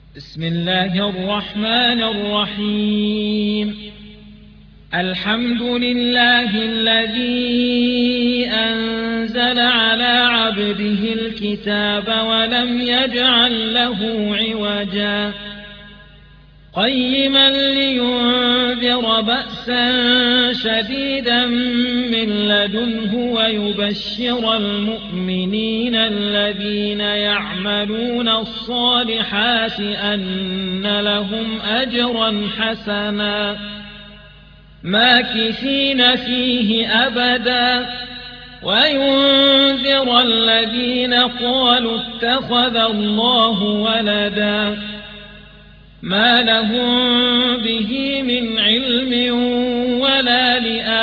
بسم الله الرحمن الرحيم. الحمد لله الذي أنزل على عبده الكتاب ولم يجعل له عوجا قيما لينذر بأسا شديدا من لدنه ويبشر المؤمنين الذين يعملون الصالحات أن لهم أجرا حسنا ماكثين فيه أبدا وينذر الذين قالوا اتخذ الله ولدا ما لهم به من علم ولا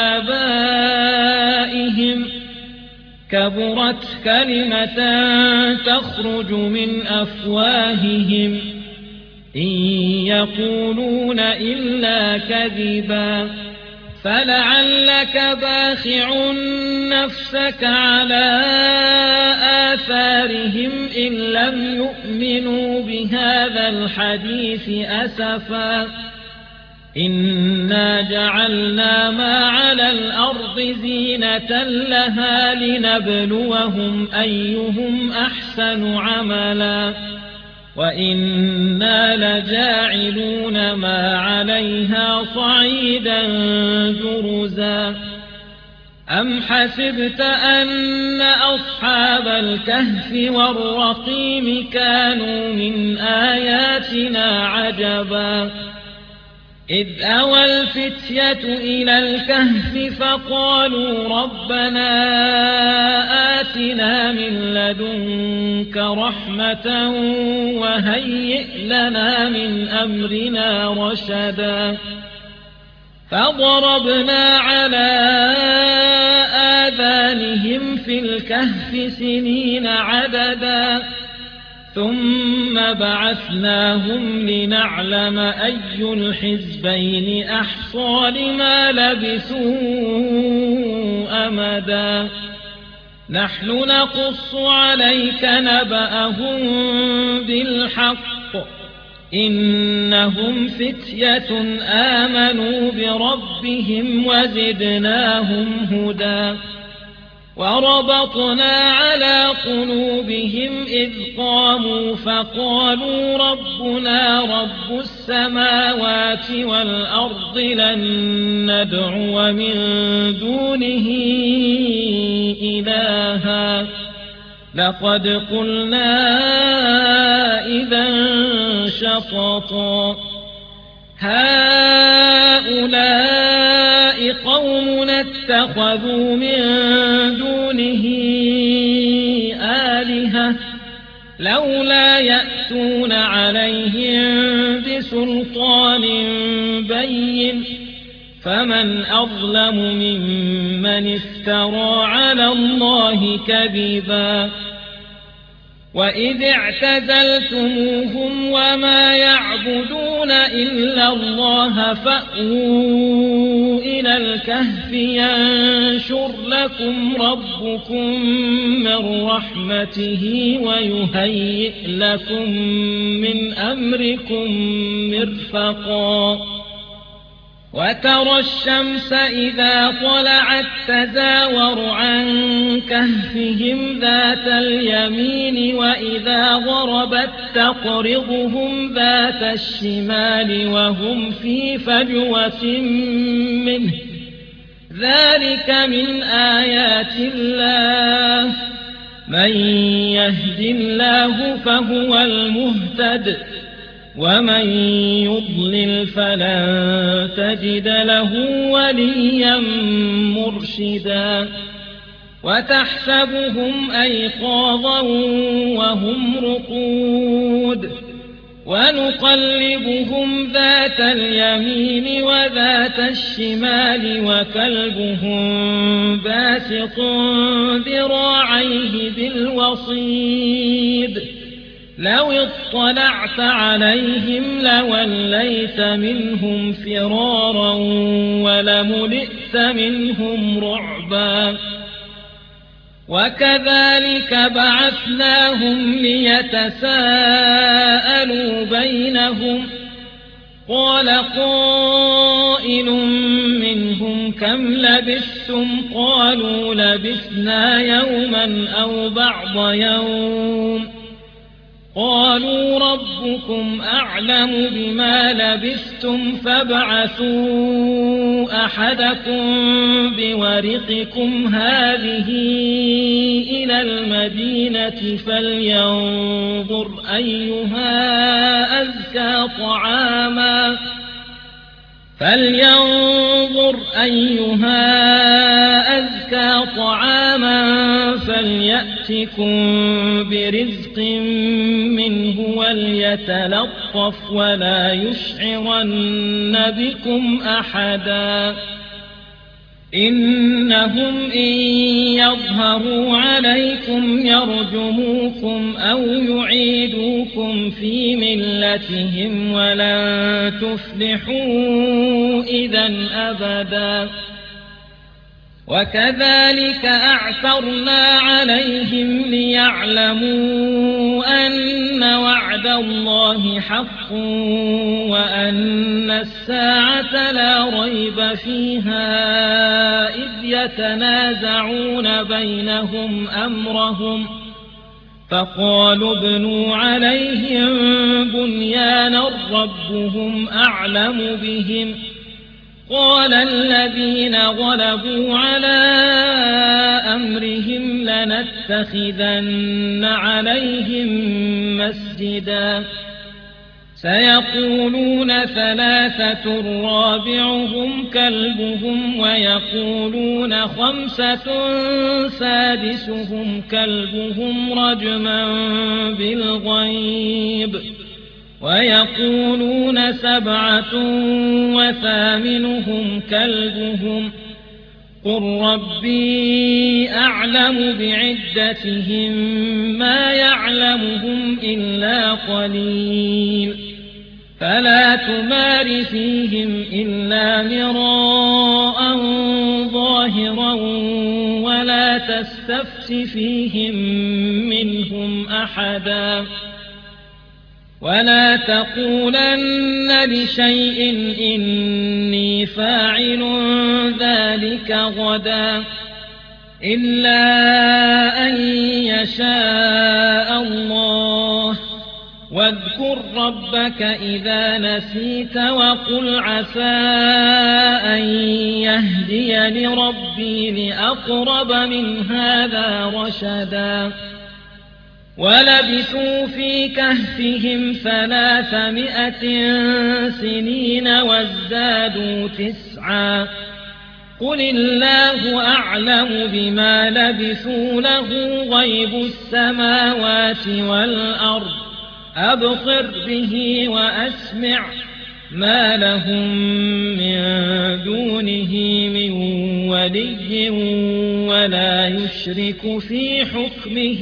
لآبائهم كبرت كلمة تخرج من أفواههم إن يقولون إلا كذبا فلعلك باخع نفسك على آثارهم إن لم يؤمنوا بهذا الحديث أسفا إنا جعلنا ما على الأرض زينة لها لنبلوهم أيهم أحسن عملا وإنا لجاعلون ما عليها صعيدا جرزا أم حسبت أن أصحاب الكهف والرقيم كانوا من آياتنا عجبا إذ أوى الفتية إلى الكهف فقالوا ربنا آتنا من لدنك رحمة وهيئ لنا من أمرنا رشدا فضربنا على آذانهم في الكهف سنين عددا ثم بعثناهم لنعلم أي الحزبين أحصى لما لبثوا أمدا نحن نقص عليك نبأهم بالحق إنهم فتية آمنوا بربهم وزدناهم هدى وربطنا على قلوبهم إذ قاموا فقالوا ربنا رب السماوات والأرض لن ندعو من دونه إلها لقد قلنا إذا شططا هؤلاء قومنا اتخذوا من دونه آلهة لولا يأتون عليهم بسلطان بين فمن أظلم ممن افترى على الله كذبا وإذ اعتزلتموهم وما يعبدون إلا الله فأووا إلى الكهف ينشر لكم ربكم من رحمته ويهيئ لكم من أمركم مرفقا وترى الشمس إذا طلعت تزاور عن كهفهم ذات اليمين وإذا غربت تقرضهم ذات الشمال وهم في فجوة منه ذلك من آيات الله من يهد الله فهو المهتد ومن يضلل فلن تجد له وليا مرشدا وتحسبهم أيقاظا وهم رقود ونقلبهم ذات اليمين وذات الشمال وكلبهم باسط ذراعيه بالوصيد لو اطلعت عليهم لوليت منهم فرارا ولملئت منهم رعبا وكذلك بعثناهم ليتساءلوا بينهم قال قائل منهم كم لبثتم قالوا لبثنا يوما أو بعض يوم قالوا ربكم أعلم بما لبثتم فابعثوا أحدكم بورقكم هذه إلى المدينة فلينظر أيها أزكى طعاما فليأتكم برزق منه وليتلطف ولا يشعرن بكم أحدا إنهم إن يظهروا عليكم يرجموكم أو يعيدوكم في ملتهم ولن تفلحوا إذا أبدا وكذلك أعثرنا عليهم ليعلموا أن وعد الله حق وأن الساعة لا ريب فيها إذ يتنازعون بينهم أمرهم فقالوا ابنوا عليهم بنيانا ربهم أعلم بهم قال الذين غلبوا على أمرهم لنتخذن عليهم مسجدا سيقولون ثلاثة رابعهم كلبهم ويقولون خمسة سادسهم كلبهم رجما بالغيب ويقولون سبعة وثامنهم كلبهم قل ربي أعلم بعدتهم ما يعلمهم إلا قليل فلا تمار فيهم إلا مراء ظاهرا ولا تستفت فيهم منهم أحدا ولا تقولن لشيء إني فاعل ذلك غدا إلا أن يشاء الله واذكر ربك إذا نسيت وقل عسى أن يهديني ربي لأقرب من هذا رشدا ولبثوا في كهفهم 300 سنين وازدادوا 9 قل الله أعلم بما لبثوا له غيب السماوات والأرض أبصر به وأسمع ما لهم من دونه من ولي ولا يشرك في حكمه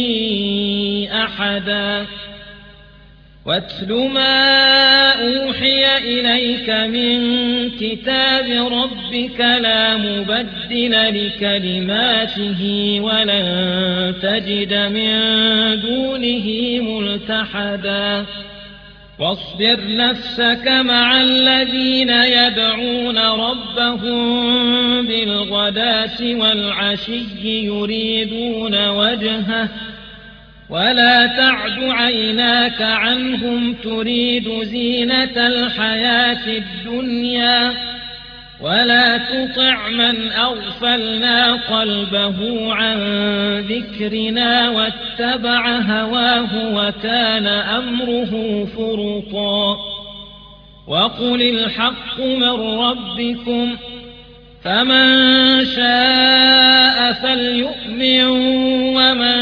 أحدا واتل ما أوحي إليك من كتاب ربك لا مبدل لكلماته ولن تجد من دونه ملتحدا واصبر نفسك مع الذين يدعون ربهم بالغداة والعشي يريدون وجهه ولا تعد عيناك عنهم تريد زينة الحياة الدنيا ولا تطع من أغفلنا قلبه عن ذكرنا واتبع هواه وكان أمره فرطا وقل الحق من ربكم فمن شاء فليؤمن ومن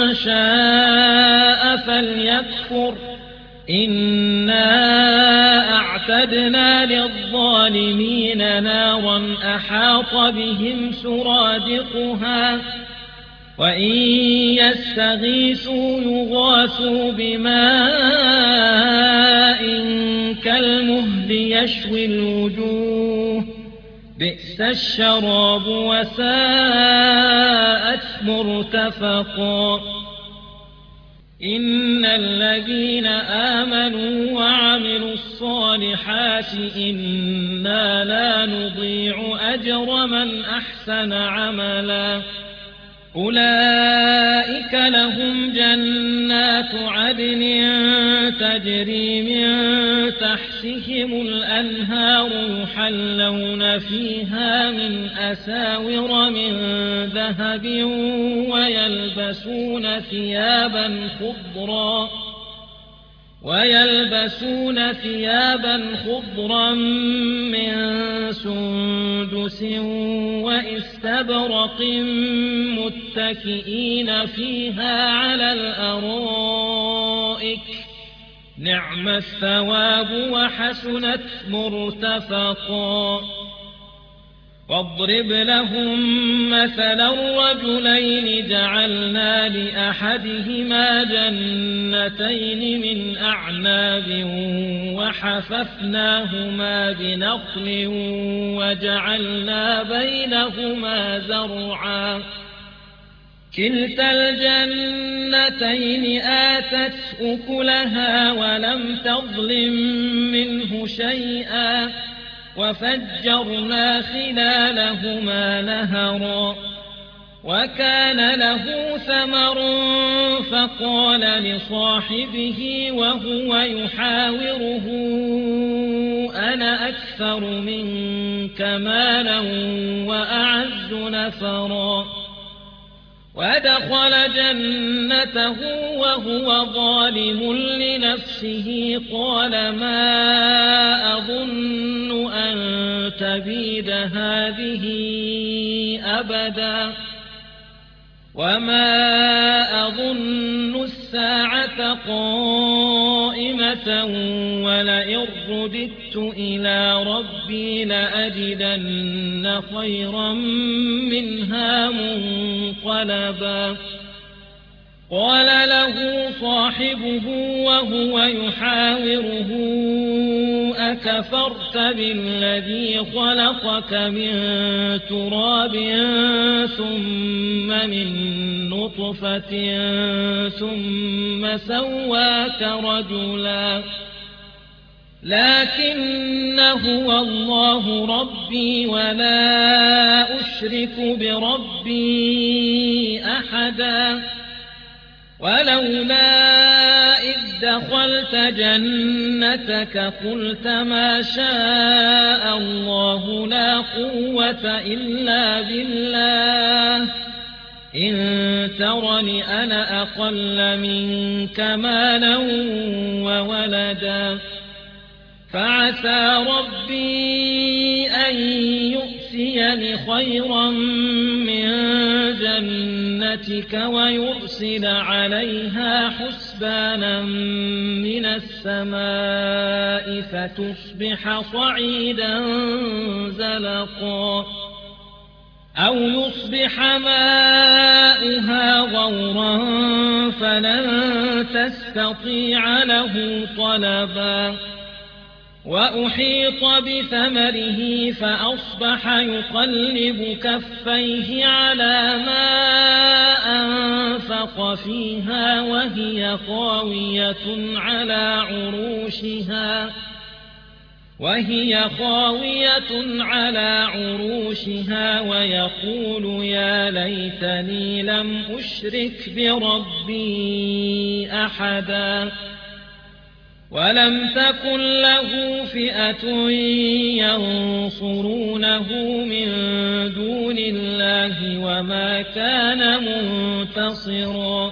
شاء فليكفر إنا أعتدنا للظالمين نارا أحاط بهم سرادقها وإن يستغيثوا يغاثوا بماء كالمهل يشوي الوجوه بئس الشراب وساءت مرتفقا إن الذين آمنوا وعملوا الصالحات إنا لا نضيع أجر من أحسن عملا أولئك لهم جنات عدن تجري من تحتهم الأنهار يحلون فيها من أساور من ذهب ويلبسون ثيابا خضرا من سندس وإستبرق متكئين فيها على الأرائك نعم الثواب وحسنت مرتفقا واضرب لهم مثلا الرجلين جعلنا لأحدهما جنتين من أعناب وحففناهما بنخل وجعلنا بينهما زرعا كلتا الجنتين آتت أكلها ولم تظلم منه شيئا وفجرنا خلالهما نهرا وكان له ثمر فقال لصاحبه وهو يحاوره أنا أكثر منك مالا وأعز نفرا ودخل جنته وهو ظالم لنفسه قال ما أظن أن تبيد هذه أبدا وما أظن الساعة قائمة ولئن رددت إلى ربي لأجدن خيرا منها منقلبا قال له صاحبه وهو يحاوره أكفرت بالذي خلقك من تراب ثم من نطفة ثم سواك رجلا لكن هو الله ربي ولا أشرك بربي أحدا ولولا إذ دخلت جنتك قلت ما شاء الله لا قوة إلا بالله إن ترني أنا أقل منك مالا وولدا فعسى ربي أن يؤتيني خيرا من جنتك ويرسل عليها حسبانا من السماء فتصبح صعيدا زلقا أو يصبح ماؤها غورا فلن تستطيع له طلبا وأحيط بثمره فأصبح يقلب كفيه على ما أنفق فيها وهي خاوية على عروشها ويقول يا ليتني لم أشرك بربي أحدا ولم تكن له فئة ينصرونه من دون الله وما كان منتصرا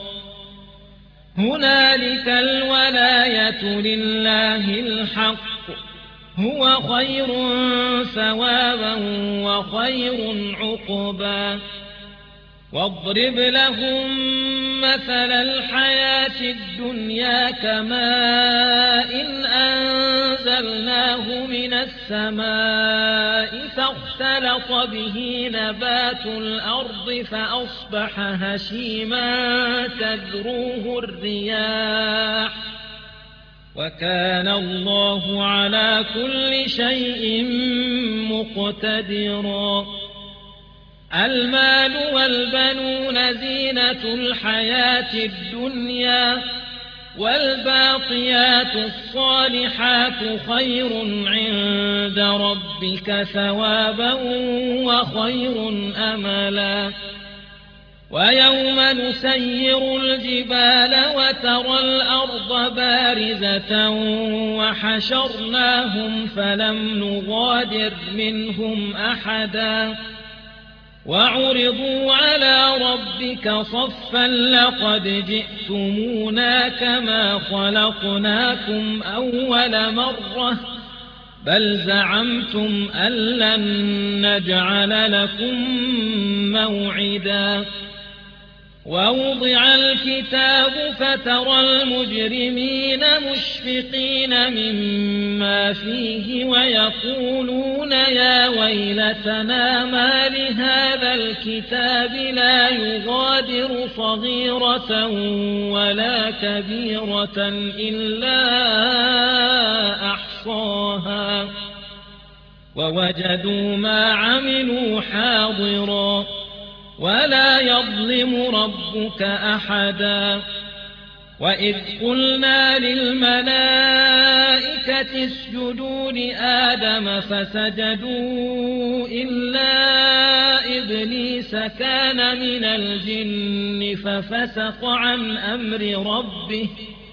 هنالك الولاية لله الحق هو خير ثوابا وخير عقبا واضرب لهم مثل الحياة الدنيا كماء إن أنزلناه من السماء فاختلط به نبات الأرض فأصبح هشيما تذروه الرياح وكان الله على كل شيء مقتدرا المال والبنون زينة الحياة الدنيا والباقيات الصالحات خير عند ربك ثوابا وخير أملا ويوم نسير الجبال وترى الأرض بارزة وحشرناهم فلم نغادر منهم أحدا وعرضوا على ربك صفا لقد جئتمونا كما خلقناكم أول مرة بل زعمتم أن لن نجعل لكم موعدا ووضع الكتاب فترى المجرمين مشفقين مما فيه ويقولون يا ويلتنا ما لهذا الكتاب لا يغادر صغيرة ولا كبيرة إلا أحصاها ووجدوا ما عملوا حاضرا ولا يظلم ربك أحدا وإذ قلنا للملائكة اسجدوا لآدم فسجدوا إلا إبليس كان من الجن ففسق عن أمر ربه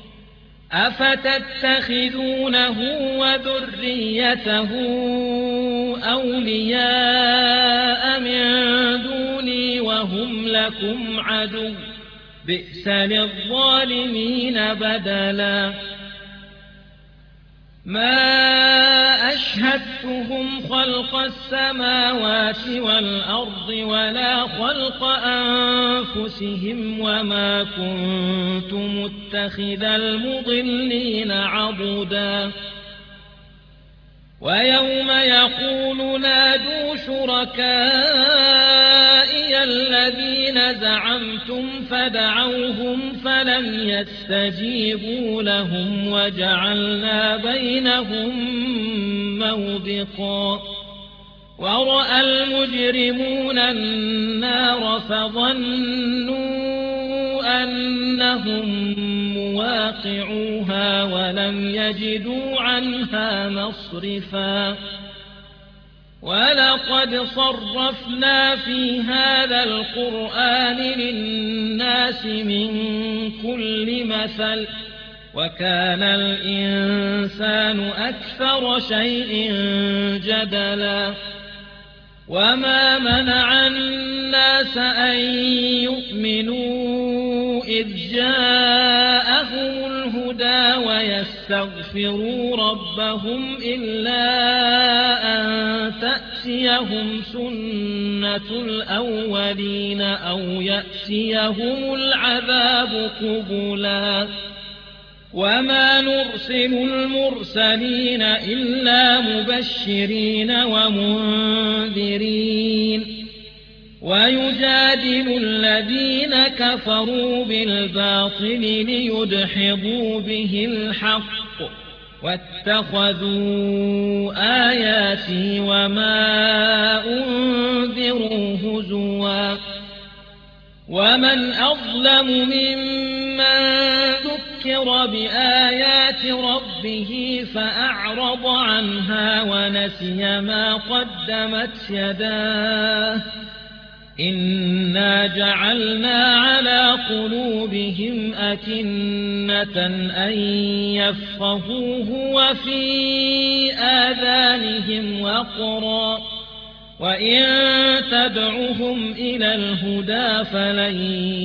أفتتخذونه وذريته أولياء من دوني وهم لكم عدو بئس للظالمين بدلا ما أشهدتهم خلق السماوات والأرض ولا خلق أنفسهم وما كنت متخذ المضلين عضدا ويوم يقول نادوا شركائي الذين زعمتم فدعوهم فلم يستجيبوا لهم وجعلنا بينهم موبقا ورأى المجرمون النار فظنوا أنهم مواقعوها ولم يجدوا عنها مصرفا ولقد صرفنا في هذا القرآن للناس من كل مثل وكان الإنسان أكثر شيء جدلا وما منع الناس أن يؤمنوا إذ جاءهم الهدى ويستغفروا ربهم إلا أن تأتيهم سنة الأولين أو يأتيهم العذاب قبلا وما نرسل المرسلين إلا مبشرين ومنذرين ويجادل الذين كفروا بالباطل ليدحضوا به الحق واتخذوا آياتي وما أنذروا هزوا ومن أظلم ممن ذكر بآيات ربه فأعرض عنها ونسي ما قدمت يداه إنا جعلنا على قلوبهم أكنة أن يفقهوه وفي آذانهم وقرا وإن تدعهم إلى الهدى فلن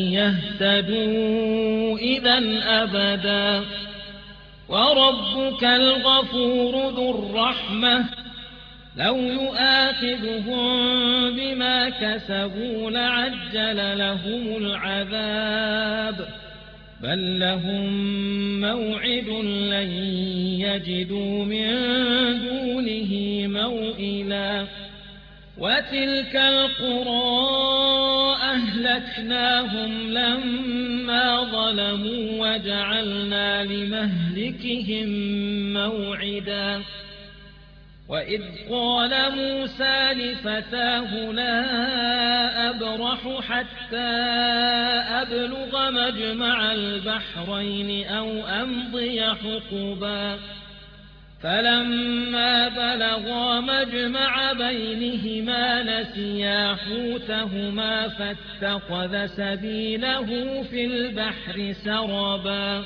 يهتدوا إذا أبدا وربك الغفور ذو الرحمة لو يؤاخذهم بما كسبوا لعجل لهم العذاب بل لهم موعد لن يجدوا من دونه موئلا وتلك القرى أهلكناهم لما ظلموا وجعلنا لمهلكهم موعدا وإذ قال موسى لفتاه لا أبرح حتى أبلغ مجمع البحرين أو أمضي حقبا فلما بلغا مجمع بينهما نسيا حوتهما فاتخذ سبيله في البحر سربا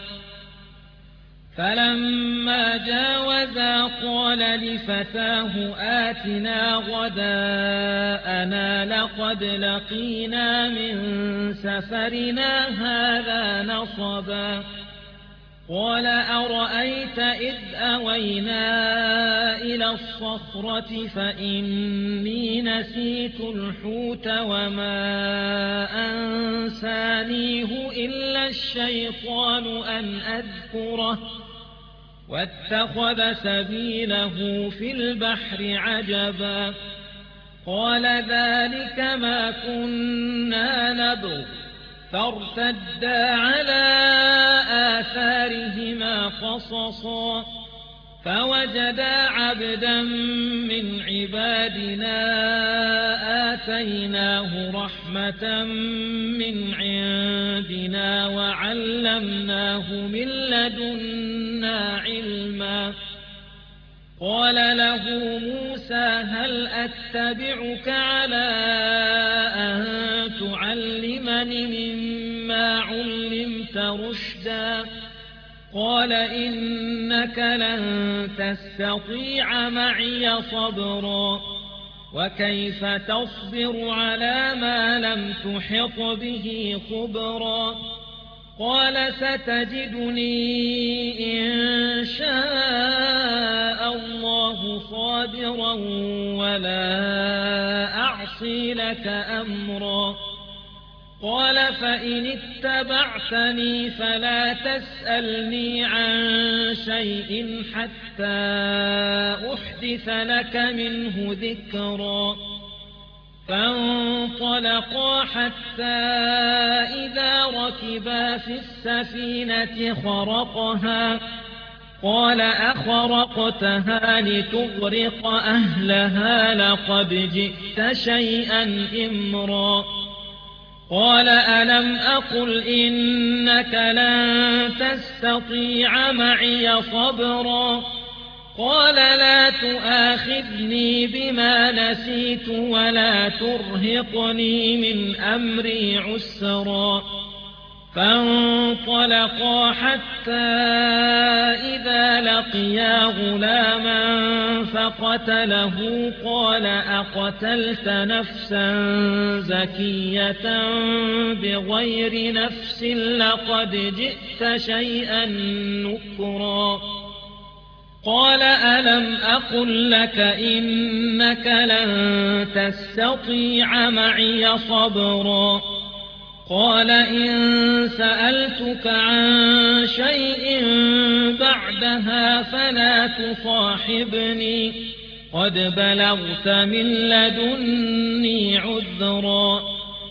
فلما جاوزا قال لفتاه آتنا غداءنا لقد لقينا من سفرنا هذا نصبا قال أرأيت إذ أوينا إلى الصخرة فإني نسيت الحوت وما أنسانيه إلا الشيطان أن أذكره واتخذ سبيله في البحر عجبا قال ذلك ما كنا نبغ فارتدا على آثارهما قصصا فوجدا عبدا من عبادنا آتيناه رحمة من عندنا وعلمناه من لدنا علما قال له موسى هل أتبعك على أن تعلمني مما علمت رشدا قال إنك لن تستطيع معي صبرا وكيف تصبر على ما لم تحط به خبرا قال ستجدني إن شاء الله صابرا ولا أعصي لك أمرا قال فإن اتبعتني فلا تسألني عن شيء حتى أحدث لك منه ذكرا فانطلقا حتى إذا ركبا في السفينة خرقها قال أخرقتها لتغرق أهلها لقد جئت شيئا إمرا قال ألم أقل إنك لن تستطيع معي صبرا قال لا تؤاخذني بما نسيت ولا ترهقني من أمري عسرا فانطلقا حتى إذا لقيا غلاما فقتله قال أقتلت نفسا زكية بغير نفس لقد جئت شيئا نكرا قال ألم أقل لك إنك لن تستطيع معي صبرا قال إن سألتك عن شيء بعدها فلا تصاحبني قد بلغت من لدني عذرا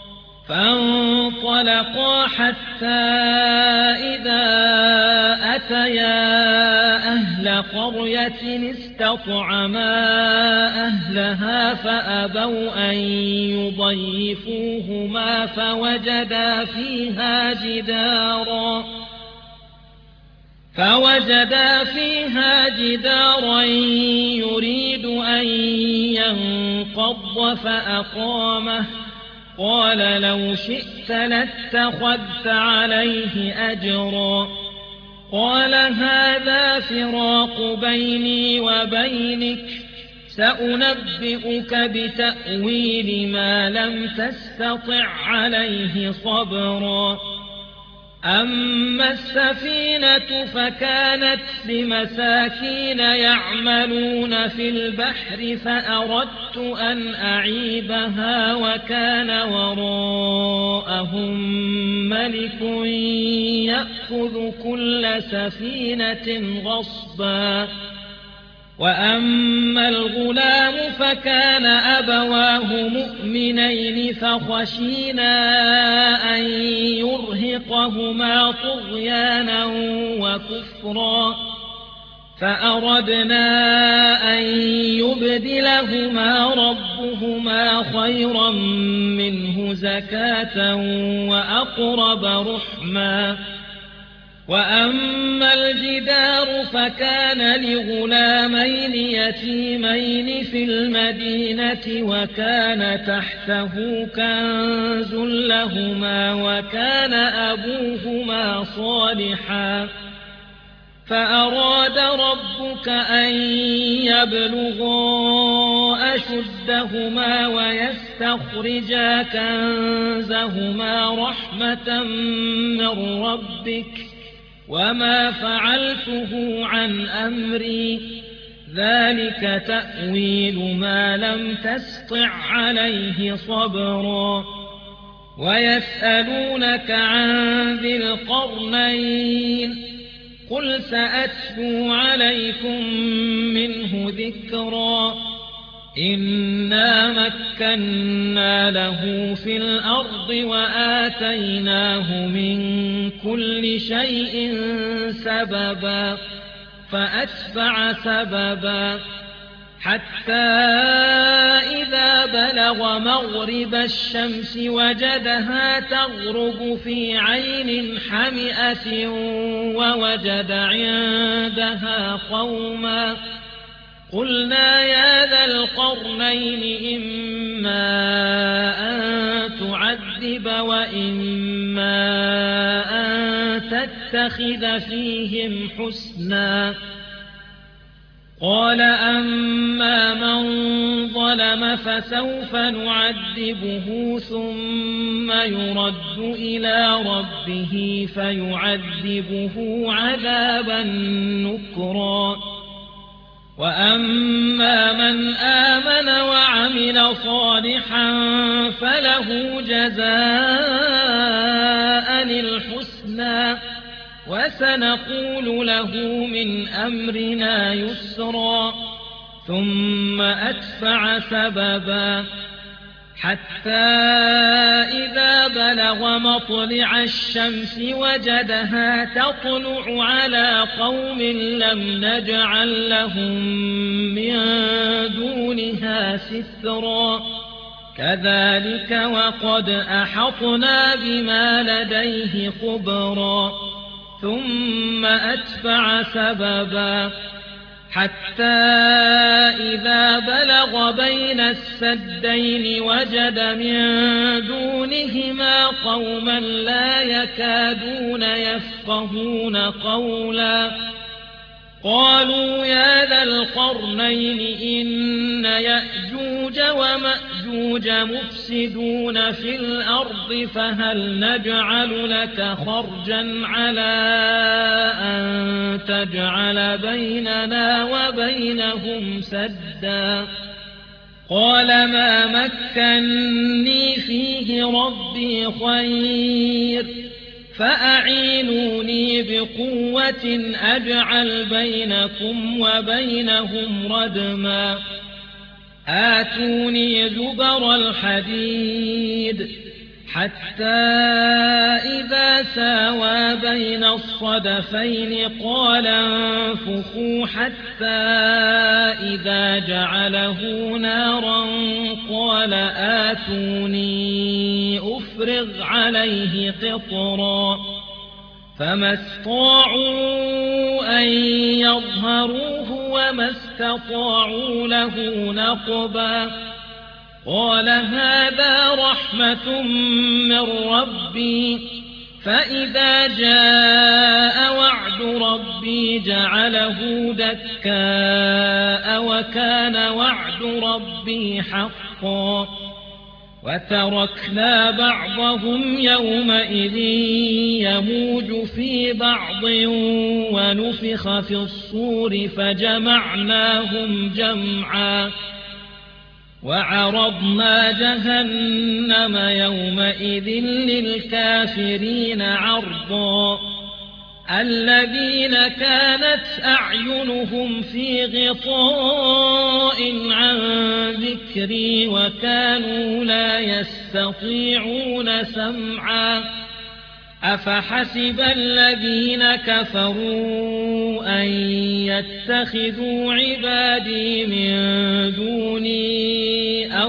فانطلقا حتى إذا أتيا أهل قرية استطعما أهلها فأبوا أن يضيفوهما فوجدا فيها جدارا يريد أن ينقض فأقامه قال لو شئت لاتخذت عليه أجرا قال هذا فراق بيني وبينك سأنبئك بتأويل ما لم تستطع عليه صبرا أما السفينة فكانت لمساكين يعملون في البحر فأردت أن أعيبها وكان وراءهم ملك يأخذ كل سفينة غصبا وأما الغلام فكان أبواه مؤمنين فخشينا أن يرهقهما طغيانا وكفرا فأردنا أن يبدلهما ربهما خيرا منه زكاة وأقرب رحما. وأما الجدار فكان لغلامين يتيمين في المدينة وكان تحته كنز لهما وكان أبوهما صالحا فأراد ربك أن يبلغا أشدهما ويستخرجا كنزهما رحمة من ربك وما فعلته عن أمري ذلك تأويل ما لم تسطع عليه صبرا. ويسألونك عن ذي القرنين قل سأتلو عليكم منه ذكرا. إنا مكنا له في الأرض وآتيناه من كل شيء سببا فأتبع سببا حتى إذا بلغ مغرب الشمس وجدها تغرب في عين حمئة ووجد عندها قوما قلنا يا ذا القرنين إما أن تعذب وإما أن تتخذ فيهم حسنا. قال أما من ظلم فسوف نعذبه ثم يرد إلى ربه فيعذبه عذابا نكرا. وأما من آمن وعمل صالحا فله جزاء الحسنى وسنقول له من أمرنا يسرا. ثم أتبع سببا حتى إذا بلغ مطلع الشمس وجدها تطلع على قوم لم نجعل لهم من دونها سترا. كذلك وقد أحطنا بما لديه خبرا. ثم أتبع سببا حتى إذا بلغ بين السدين وجد من دونهما قوما لا يكادون يفقهون قولا. قالوا يا ذا القرنين إن يأجوج ومأجوج مفسدون في الأرض فهل نجعل لك خرجا على أن تجعل بيننا وبينهم سدا. قال ما مكني فيه ربي خير فأعينوني بقوة أجعل بينكم وبينهم ردما. آتوني زبر الحديد حتى إذا ساوى بين الصدفين قال انفخوا حتى إذا جعله نارا قال آتوني أفرغ عليه قطرا. فما استطاعوا أن يظهروه وما استطاعوا له نقبا. قال هذا رحمة من ربي فإذا جاء وعد ربي جعله دكاء وكان وعد ربي حقا. وتركنا بعضهم يومئذ يموج في بعض ونفخ في الصور فجمعناهم جمعا. وعرضنا جهنم يومئذ للكافرين عرضا. الذين كانت أعينهم في غطاء عن ذكري وكانوا لا يستطيعون سمعا. أفحسب الذين كفروا أن يتخذوا عبادي من دوني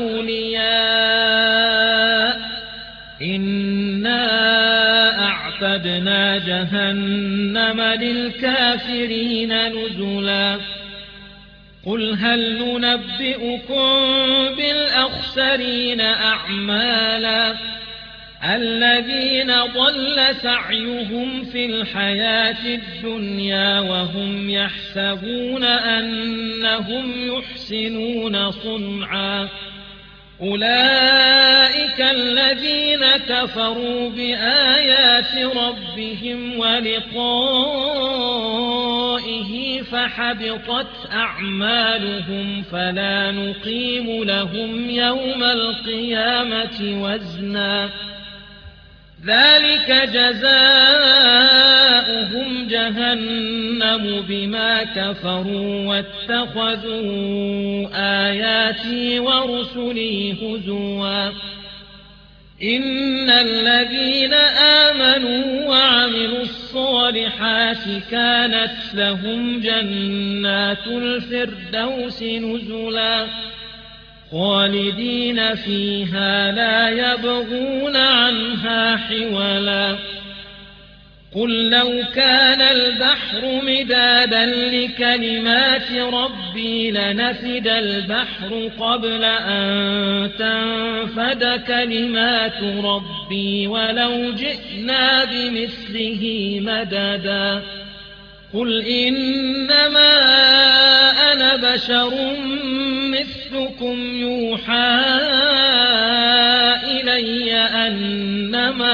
أولياء إنا أعتدنا جهنم للكافرين نزلا قل هل ننبئكم بالأخسرين أعمالا الذين ضل سعيهم في الحياة الدنيا وهم يحسبون أنهم يحسنون صنعا أولئك الذين كفروا بآيات ربهم ولقائه فحبطت أعمالهم فلا نقيم لهم يوم القيامة وزنا ذلك جزاؤهم جهنم بما كفروا واتخذوا آياتي ورسلي هزوا إن الذين آمنوا وعملوا الصالحات كانت لهم جنات الفردوس نزلا خالدين فيها لا يبغون عنها حولا قل لو كان البحر مدادا لكلمات ربي لنفد البحر قبل أن تنفد كلمات ربي ولو جئنا بمثله مددا قل إنما أنا بشر مثلكم يوحى إلي أنما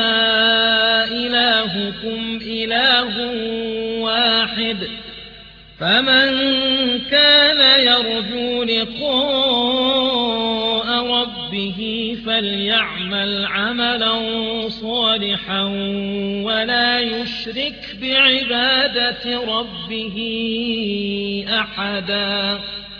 إلهكم إله واحد فمن كان يرجو لقاء ربه فليعمل عملا صالحا ولا يشرك بعبادة ربه أحدا